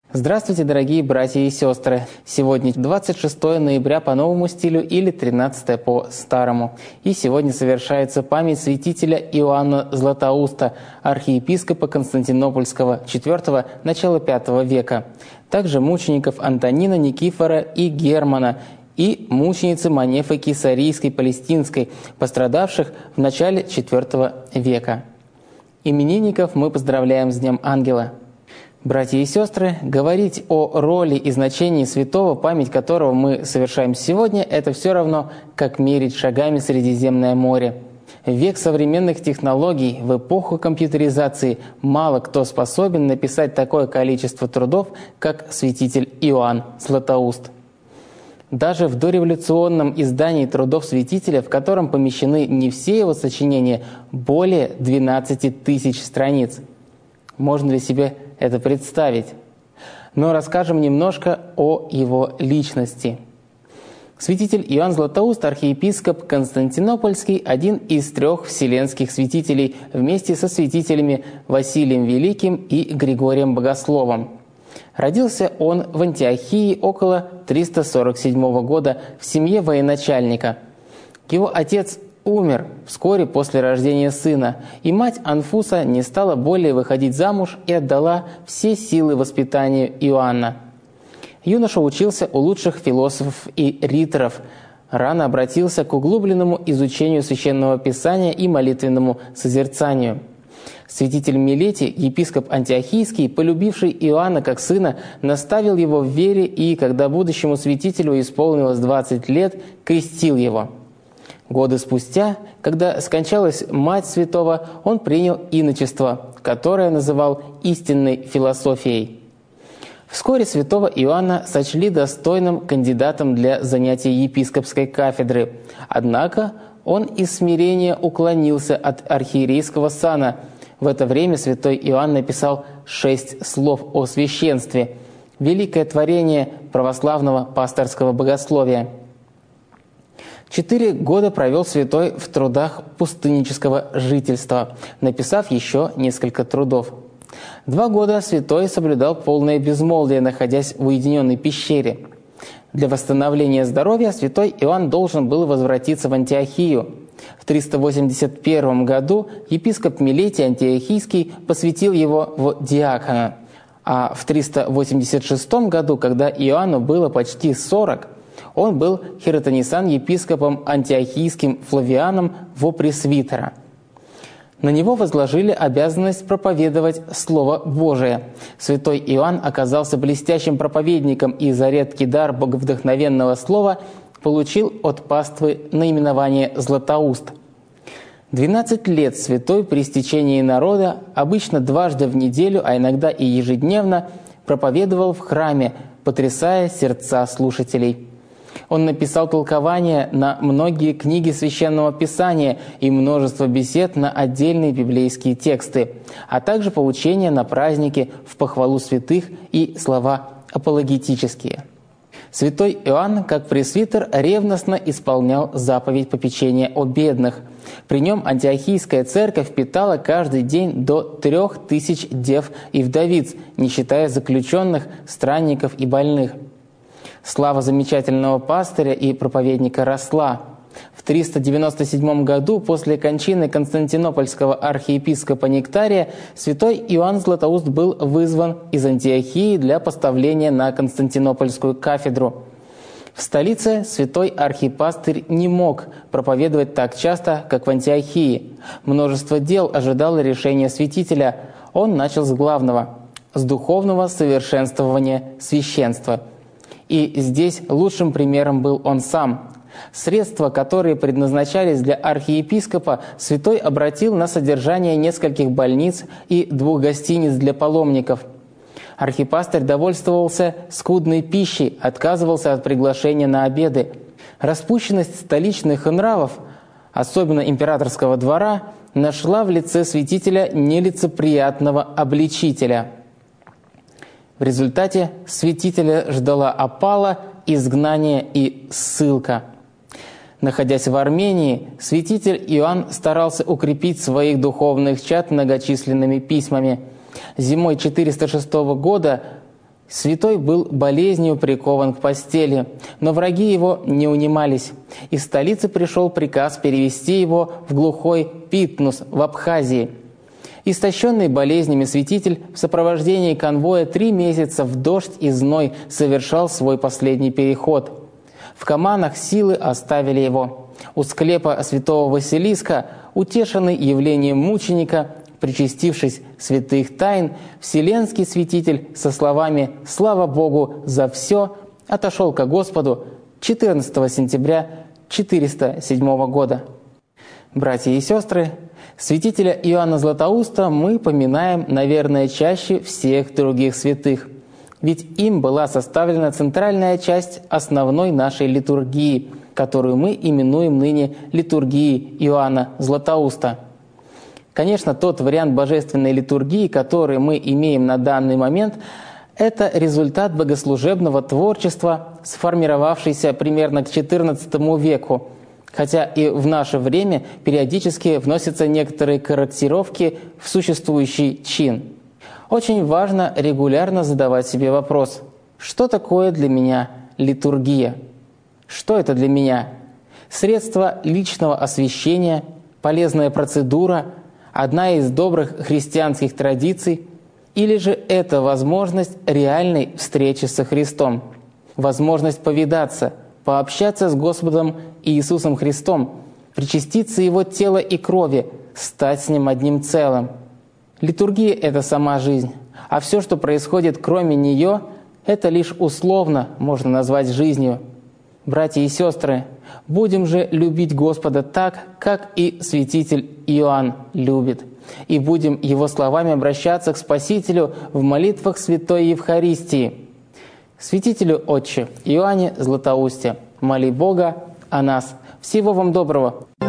Здравствуйте, дорогие братья и сестры! Сегодня 26 ноября по новому стилю или 13 по старому. И сегодня совершается память святителя Иоанна Златоуста, архиепископа Константинопольского IV – начала V века. Также мучеников Антонина, Никифора и Германа, и мученицы Манефы Кесарийской Палестинской, пострадавших в начале IV века. Именинников мы поздравляем с Днем Ангела. Братья и сестры, говорить о роли и значении святого, память которого мы совершаем сегодня, это все равно, как мерить шагами Средиземное море. В век современных технологий, в эпоху компьютеризации, мало кто способен написать такое количество трудов, как святитель Иоанн Златоуст. Даже в дореволюционном издании трудов святителя, в котором помещены не все его сочинения, более 12 тысяч страниц. Можно ли себе это представить? Но расскажем немножко о его личности. Святитель Иоанн Златоуст, архиепископ Константинопольский, один из 3 вселенских святителей вместе со святителями Василием Великим и Григорием Богословом. Родился он в Антиохии около 347 года в семье военачальника. Его отец умер вскоре после рождения сына, и мать Анфуса не стала более выходить замуж и отдала все силы воспитанию Иоанна. Юноша учился у лучших философов и риторов, рано обратился к углубленному изучению Священного Писания и молитвенному созерцанию. Святитель Милетий, епископ Антиохийский, полюбивший Иоанна как сына, наставил его в вере и, когда будущему святителю исполнилось 20 лет, крестил его. Годы спустя, когда скончалась мать святого, он принял иночество, которое называл истинной философией. Вскоре святого Иоанна сочли достойным кандидатом для занятий епископской кафедры. Однако он из смирения уклонился от архиерейского сана. В это время святой Иоанн написал 6 слов о священстве, великое творение православного пасторского богословия. 4 года провел святой в трудах пустыннического жительства, написав еще несколько трудов. 2 года святой соблюдал полное безмолвие, находясь в уединенной пещере. Для восстановления здоровья святой Иоанн должен был возвратиться в Антиохию. В 381 году епископ Милетий Антиохийский посвятил его в диакона, а в 386 году, когда Иоанну было почти 40, он был хиротонисан епископом антиохийским Флавианом во пресвитера. На него возложили обязанность проповедовать Слово Божие. Святой Иоанн оказался блестящим проповедником и за редкий дар боговдохновенного слова получил от паствы наименование «Златоуст». 12 лет святой при стечении народа, обычно дважды в неделю, а иногда и ежедневно, проповедовал в храме, потрясая сердца слушателей. Он написал толкования на многие книги Священного Писания и множество бесед на отдельные библейские тексты, а также поучения на праздники в похвалу святых и слова апологетические. Святой Иоанн, как пресвитер, ревностно исполнял заповедь попечения о бедных. При нем Антиохийская церковь питала каждый день до 3000 дев и вдовиц, не считая заключенных, странников и больных. Слава замечательного пастыря и проповедника росла. В 397 году, после кончины константинопольского архиепископа Нектария, святой Иоанн Златоуст был вызван из Антиохии для поставления на Константинопольскую кафедру. В столице святой архипастырь не мог проповедовать так часто, как в Антиохии. Множество дел ожидало решения святителя. Он начал с главного – с духовного совершенствования священства. И здесь лучшим примером был он сам. Средства, которые предназначались для архиепископа, святой обратил на содержание нескольких больниц и 2 гостиниц для паломников. Архипастырь довольствовался скудной пищей, отказывался от приглашения на обеды. Распущенность столичных нравов, особенно императорского двора, нашла в лице святителя нелицеприятного обличителя. В результате святителя ждала опала, изгнание и ссылка. Находясь в Армении, святитель Иоанн старался укрепить своих духовных чад многочисленными письмами. Зимой 406 года Святой был болезнью прикован к постели, но враги его не унимались. Из столицы пришел приказ перевести его в глухой Питнус в Абхазии. Истощенный болезнями святитель в сопровождении конвоя 3 месяца в дождь и зной совершал свой последний переход. В Каманах силы оставили его. У склепа святого Василиска, утешенный явлением мученика, причастившись святых тайн, вселенский святитель со словами «Слава Богу за все» отошел ко Господу 14 сентября 407 года. Братья и сестры, святителя Иоанна Златоуста мы поминаем, наверное, чаще всех других святых, ведь им была составлена центральная часть основной нашей литургии, которую мы именуем ныне литургией Иоанна Златоуста. Конечно, тот вариант божественной литургии, который мы имеем на данный момент, это результат богослужебного творчества, сформировавшийся примерно к XIV веку, хотя и в наше время периодически вносятся некоторые корректировки в существующий чин. Очень важно регулярно задавать себе вопрос: что такое для меня литургия? Что это для меня? Средство личного освящения, полезная процедура, одна из добрых христианских традиций, или же это возможность реальной встречи со Христом, возможность повидаться, пообщаться с Господом Иисусом Христом, причаститься Его тела и крови, стать с Ним одним целым. Литургия — это сама жизнь, а все, что происходит кроме нее, это лишь условно можно назвать жизнью. Братья и сестры, будем же любить Господа так, как и святитель Иоанн любит, и будем его словами обращаться к Спасителю в молитвах Святой Евхаристии. Святителю Отче Иоанне Златоусте, моли Бога о нас. Всего вам доброго!